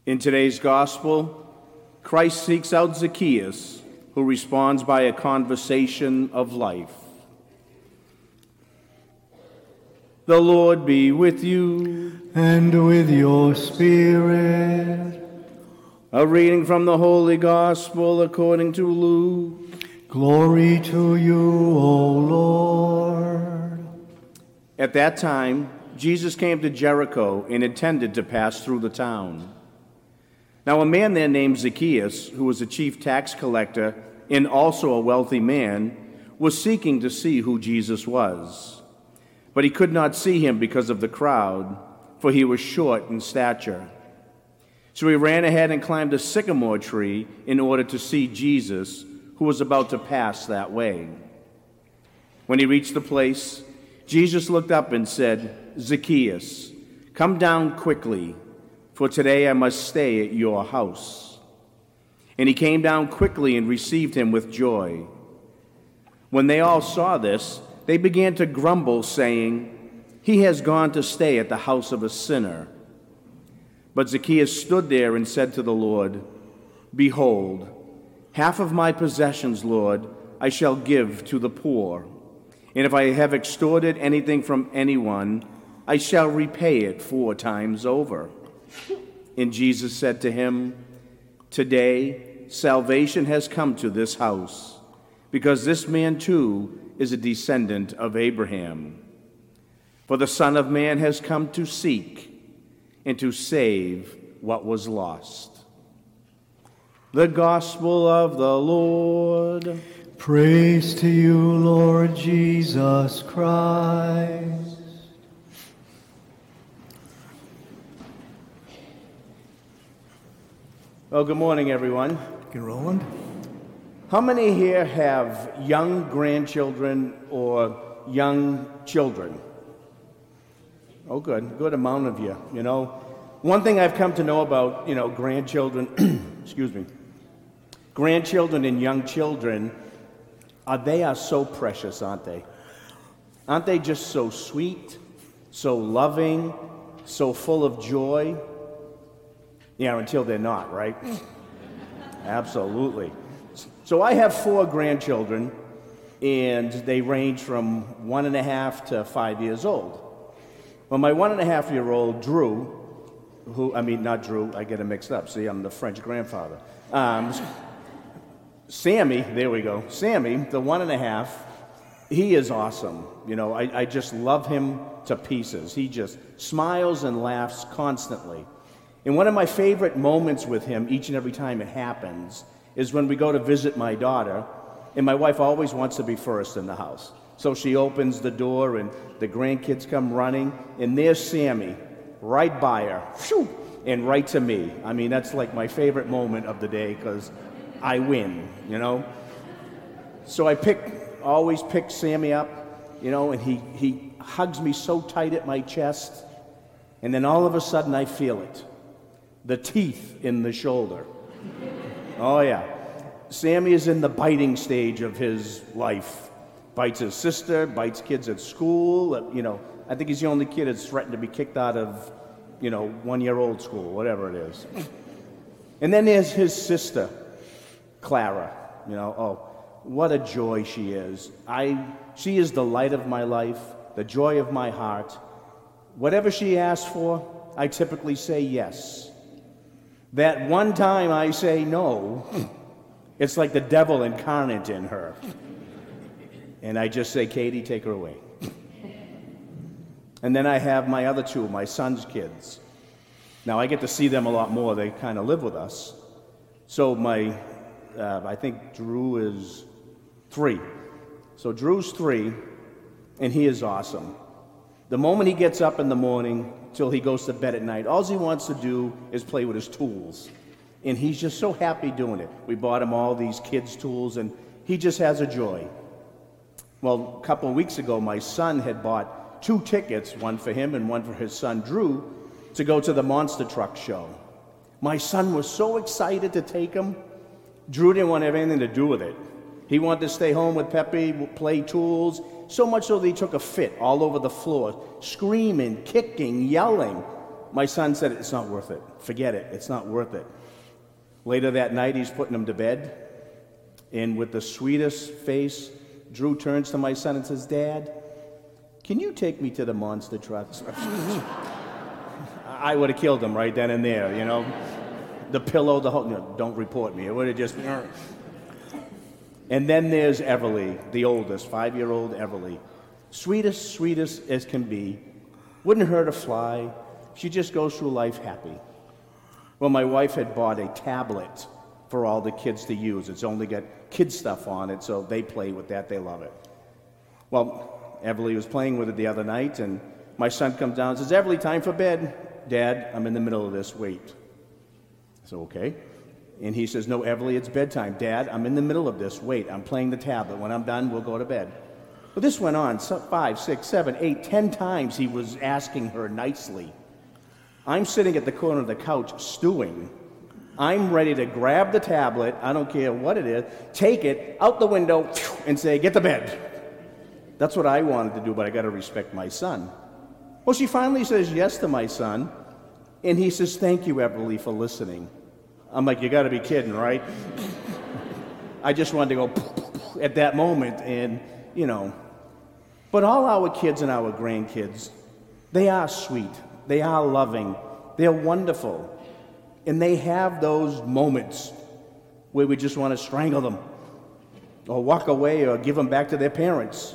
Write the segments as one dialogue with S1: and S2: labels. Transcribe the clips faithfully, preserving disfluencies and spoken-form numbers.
S1: In today's gospel, Christ seeks out Zacchaeus, who responds by a conversation of life. The Lord be with you.
S2: And with your spirit.
S1: A reading from the Holy Gospel according to Luke.
S2: Glory to you, O Lord.
S1: At that time, Jesus came to Jericho and intended to pass through the town. Now a man there named Zacchaeus, who was a chief tax collector and also a wealthy man, was seeking to see who Jesus was. But he could not see him because of the crowd, for he was short in stature. So he ran ahead and climbed a sycamore tree in order to see Jesus, who was about to pass that way. When he reached the place, Jesus looked up and said, "Zacchaeus, come down quickly, for today I must stay at your house." And he came down quickly and received him with joy. When they all saw this, they began to grumble, saying, "He has gone to stay at the house of a sinner." But Zacchaeus stood there and said to the Lord, "Behold, half of my possessions, Lord, I shall give to the poor. And if I have extorted anything from anyone, I shall repay it four times over." And Jesus said to him, "Today salvation has come to this house, because this man too is a descendant of Abraham. For the Son of Man has come to seek and to save what was lost." The Gospel of the Lord.
S2: Praise to you, Lord Jesus Christ.
S1: Well, good morning, everyone.
S2: Get Roland.
S1: How many here have young grandchildren or young children? Oh, good. Good amount of you, you know. One thing I've come to know about, you know, grandchildren, excuse me, grandchildren and young children, are they are so precious, aren't they? Aren't they just so sweet, so loving, so full of joy? Yeah, until they're not, right? Absolutely. So I have four grandchildren, and they range from one and a half to five years old. Well, my one and a half year old, Drew, who, I mean, not Drew, I get it mixed up. See, I'm the French grandfather. Um, Sammy, there we go. Sammy, the one and a half, he is awesome. You know, I, I just love him to pieces. He just smiles and laughs constantly. And one of my favorite moments with him, each and every time it happens, is when we go to visit my daughter, and my wife always wants to be first in the house. So she opens the door, and the grandkids come running, and there's Sammy, right by her, phew, and right to me. I mean, that's like my favorite moment of the day, because I win, you know? So I pick, always pick Sammy up, you know, and he, he hugs me so tight at my chest, and then all of a sudden I feel it. The teeth in the shoulder. Oh, yeah. Sammy is in the biting stage of his life. Bites his sister, bites kids at school. You know, I think he's the only kid that's threatened to be kicked out of, you know, one-year-old school, whatever it is. And then there's his sister, Clara. You know, oh, what a joy she is. I, she is the light of my life, the joy of my heart. Whatever she asks for, I typically say yes. That one time I say no, it's like the devil incarnate in her. And I just say, "Katie, take her away." And then I have my other two, my son's kids. Now I get to see them a lot more. They kind of live with us. So my, uh, I think Drew is three. So Drew's three, and he is awesome. The moment he gets up in the morning till he goes to bed at night, all he wants to do is play with his tools. And he's just so happy doing it. We bought him all these kids' tools, and he just has a joy. Well, a couple of weeks ago, my son had bought two tickets, one for him and one for his son, Drew, to go to the Monster Truck show. My son was so excited to take him. Drew didn't want to have anything to do with it. He wanted to stay home with Pepe, play tools, so much so that he took a fit all over the floor, screaming, kicking, yelling. my son said, it's not worth it. Forget it. It's not worth it. Later that night, he's putting him to bed. And with the sweetest face, Drew turns to my son and says, Dad, can you take me to the monster trucks? I would have killed him right then and there, you know. The pillow, the whole, no, don't report me. It would have just... And then there's Everly, the oldest, five-year-old Everly. Sweetest, sweetest as can be. Wouldn't hurt a fly. She just goes through life happy. Well, my wife had bought a tablet for all the kids to use. It's only got kid stuff on it, so they play with that. They love it. Well, Everly was playing with it the other night, and my son comes down and says, Everly, time for bed. Dad, I'm in the middle of this. Wait. I said, okay. And he says, no, Everly, it's bedtime. Dad, I'm in the middle of this. Wait, I'm playing the tablet. When I'm done, we'll go to bed. Well, this went on so five, six, seven, eight, ten times he was asking her nicely. I'm sitting at the corner of the couch stewing. I'm ready to grab the tablet, I don't care what it is, take it out the window and say, get to bed. That's what I wanted to do, but I got to respect my son. Well, she finally says yes to my son, and he says, thank you, Everly, for listening. I'm like, you got to be kidding, right? I just wanted to go at that moment, and, you know. But all our kids and our grandkids, they are sweet. They are loving. They're wonderful. And they have those moments where we just want to strangle them or walk away or give them back to their parents.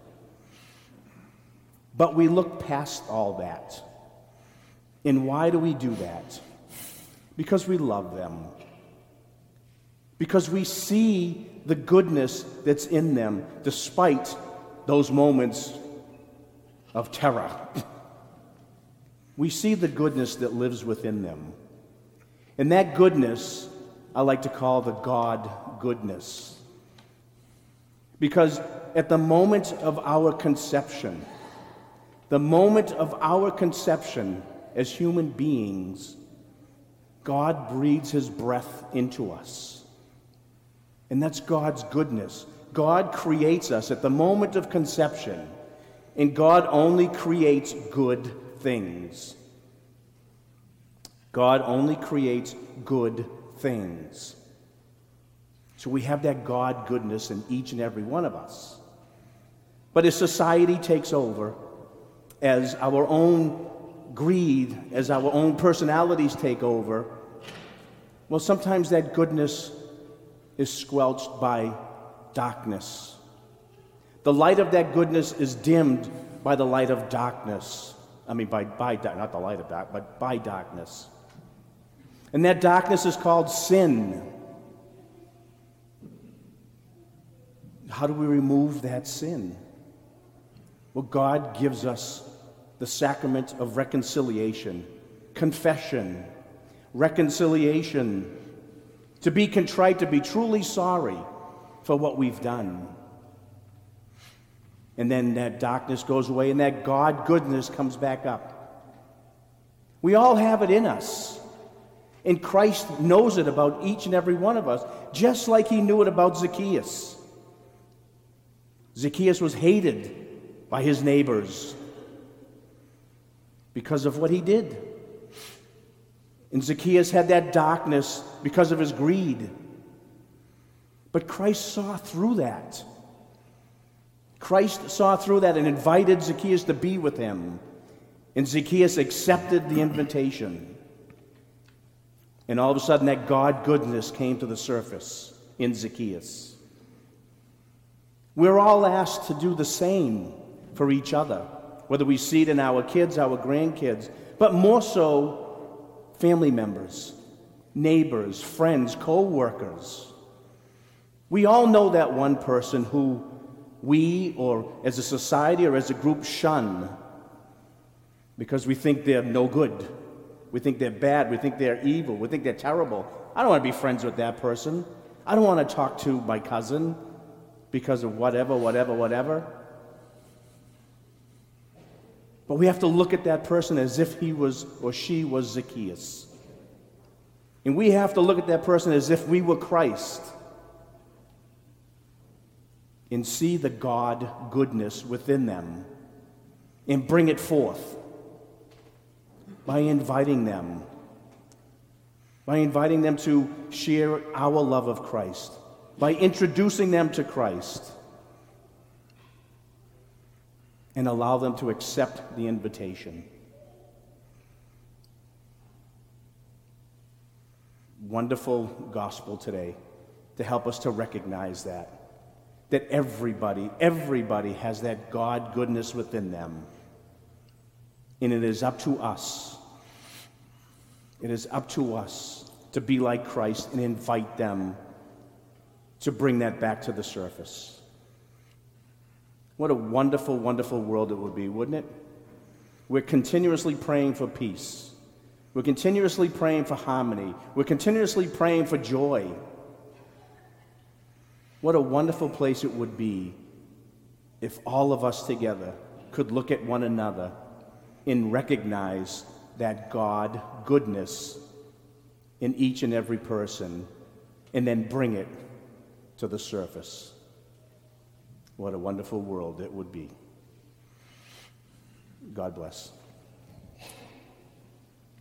S1: But we look past all that. And why do we do that? Because we love them. Because we see the goodness that's in them despite those moments of terror. We see the goodness that lives within them. And that goodness, I like to call the God goodness. Because at the moment of our conception, the moment of our conception as human beings, God breathes his breath into us. And that's God's goodness. God creates us at the moment of conception, and God only creates good things. God only creates good things. So we have that God goodness in each and every one of us. But as society takes over, as our own greed, as our own personalities take over, well, sometimes that goodness is squelched by darkness. The light of that goodness is dimmed by the light of darkness. I mean, by, by not the light of dark, but by darkness. And that darkness is called sin. How do we remove that sin? Well, God gives us the sacrament of reconciliation, confession, reconciliation, to be contrite, to be truly sorry for what we've done. And then that darkness goes away and that God goodness comes back up. We all have it in us. And Christ knows it about each and every one of us, just like he knew it about Zacchaeus. Zacchaeus was hated by his neighbors because of what he did. And Zacchaeus had that darkness because of his greed. But Christ saw through that. Christ saw through that and invited Zacchaeus to be with him. And Zacchaeus accepted the invitation. And all of a sudden that God goodness came to the surface in Zacchaeus. We're all asked to do the same for each other, whether we see it in our kids, our grandkids, but more so family members, neighbors, friends, co-workers. We all know that one person who we, or as a society or as a group, shun because we think they're no good. We think they're bad. We think they're evil. We think they're terrible. I don't want to be friends with that person. I don't want to talk to my cousin because of whatever, whatever, whatever. But we have to look at that person as if he was or she was Zacchaeus. And we have to look at that person as if we were Christ and see the God goodness within them and bring it forth. by inviting them, by inviting them to share our love of Christ, by introducing them to Christ, and allow them to accept the invitation. Wonderful gospel today to help us to recognize that. That everybody, everybody has that God goodness within them. And it is up to us. It is up to us to be like Christ and invite them to bring that back to the surface. What a wonderful, wonderful world it would be, wouldn't it? We're continuously praying for peace. We're continuously praying for harmony. We're continuously praying for joy. What a wonderful place it would be if all of us together could look at one another and recognize that God goodness in each and every person and then bring it to the surface. What a wonderful world it would be. God bless.